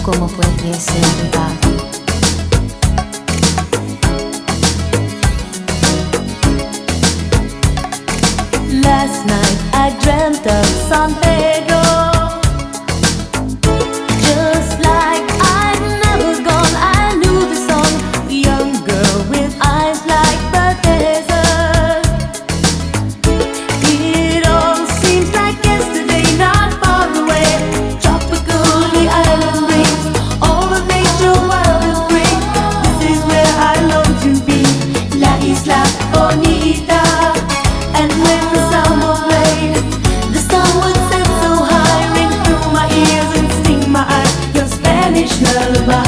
cómo pudiese olvidar. Last night I dreamt of San Pedro, just like I'd never gone. I knew the song, a young girl with eyes like the desert. It all seems like yesterday, not far away. Tropical, the island breeze, all of nature wild and free. This is where I long to be, La Isla Bonita. And when the samba played, the sun would set so high, ring through my ears and sting my eyes. Your Spanish lullaby.